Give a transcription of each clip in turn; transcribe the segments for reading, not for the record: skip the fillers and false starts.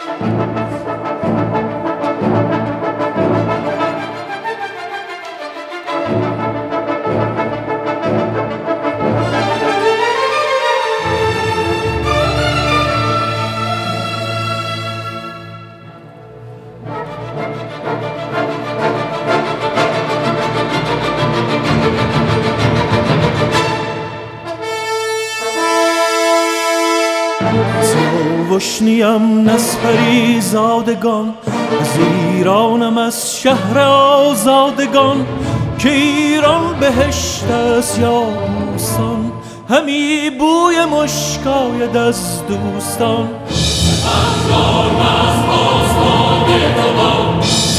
سیاوشنیم نسپری زادگان، از ایرانم از شهر آزادگان. که ایران بهشت است یا بوستان، همی بوی مشکاید از دوستان. اندام از آسمان دوان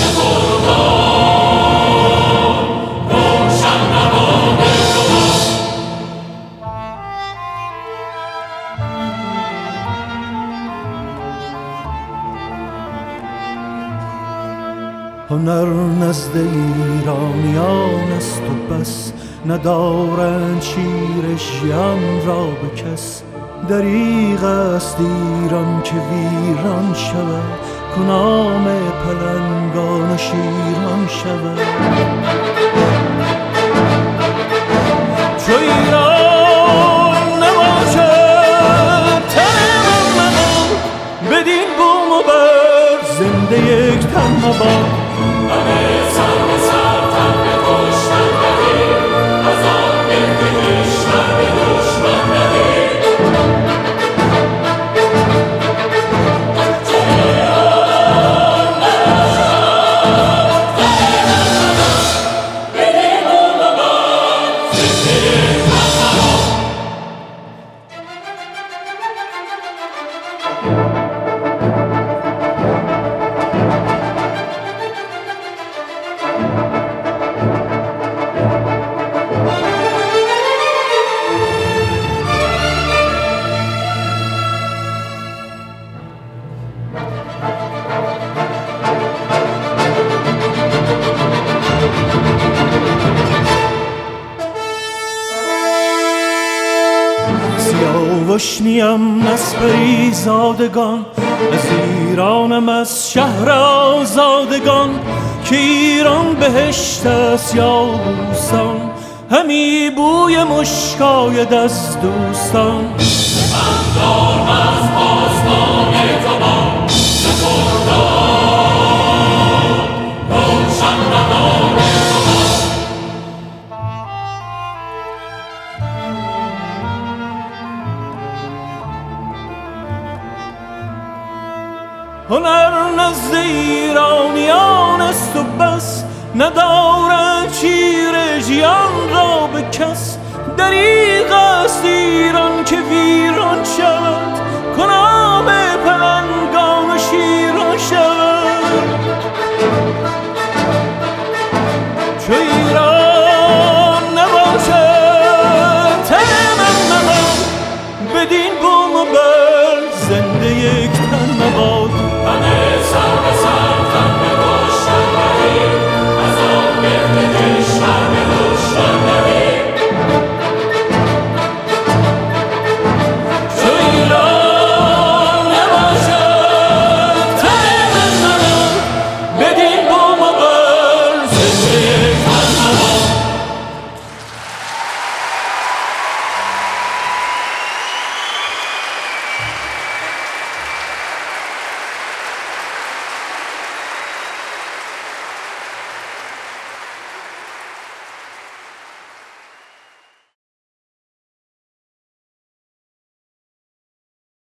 روشن نباد دوان. هنر نزد ایرانیان است و بس، ندارند شیر ژیان را به کس. دریغ است ایران که ویران شود، کنام پلنگان و شیران شود. چو ایران نباشد تن من، بدین بوم و بر زنده یک تن مباد. همه سر به سر تن به کشتن دهید، از آن گرد کشور به دشمن دهید. چو ایران نباشد تن من، بدین بوم و بر زنده یک تن مباد. سیاوشنیم نسپری زادگان، از ایرانم از شهر آزادگان. که ایران بهشت است یا بوستان، همی بوی مشکاید از دوستان. اندام از آسمان دوان روشن نباد دوان. هنر نزد ایرانیان است و بس، ندارد شیر ژیان را به کس. دریغ است ایران که ویران شود، کنام پلنگان و شیران شود. چو ایران نباشد تن من، بدین بوم و بر زنده یک تن مباد. همه سر به